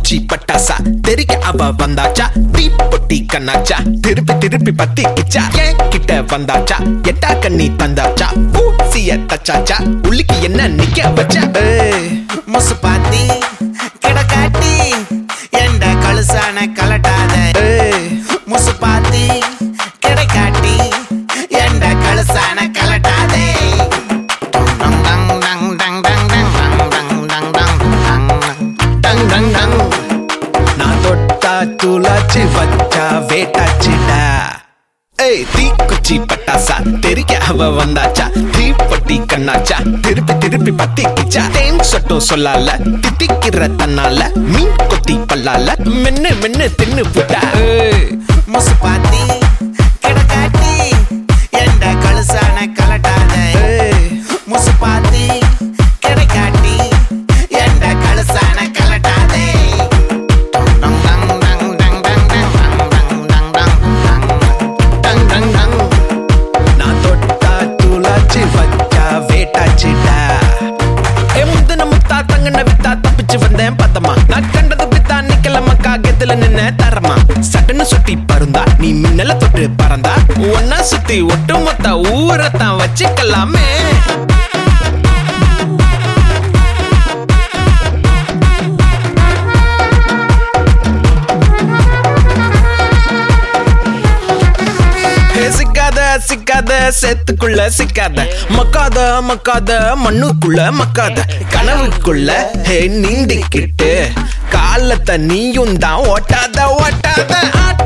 தீக்குச்சி பட்டாசா தெரிக்க அவ வந்தாச்சா தீப்பொட்டி கண்ணாச்சா திருப்பி திருப்பி பத்தி கிச்சா ஏன் கிட்ட வந்தாச்சா எட்டா கண்ணி தந்தாச்சா பூசிய தச்சாச்சா உள்ளிக்கு என்ன நிக்க வச்சா முசு பாத்தி கிடக்காட்டி எந்த கழுசான கலட்டாத முசு பாத்தி கிடக்காட்டி எந்த கழுசான கலட்டாதே நான் தொட்டா துளாச்சி வச்சா வேட்டாச்சிடா தீக்குச்சி பட்டாசா தெரிக்க அவ வந்தாச்சா தீப்பொட்டி கண்ணாச்சா திருப்பி திருப்பி பத்தி கிச்சா தேன் சொட்டும் சொல்லால தித்திக்கிற தன்னால மீன் கொத்தி பல்லால மென்னு மென்னு தின்னு புட்டா முசு பாத்தி கிடக்காட்டி எந்த கழுசான கலட்டாத முசு பாத்தி கிடக்காட்டி எந்த கழுசான கலட்டாதே நான் தொட்டா துளாச்சி வச்சா வேட்டாச்சிடா முந்தின முத்தா தங்கன வித்தா தப்பிச்சு வந்தேன் பத்தமா நான் கண்டது பித்தா நிக்கலமா காகத்துல நின்ன தரமா சட்டுன்னு சுட்டி பருந்தா நீ மின்னல தொட்டு பறந்தா ஒன்னா சுத்தி ஒட்டு மொத்த ஊரத்தான் வச்சுக்கலாமே சிக்காத சிக்காத சேத்துக்குள்ள சிக்காத மக்காத மக்காத மண்ணுக்குள்ள மக்காத கனவுக்குள்ள நீண்டிக்கிட்டு காலத்தை நீயும் தான் ஓட்டாத ஓட்டாத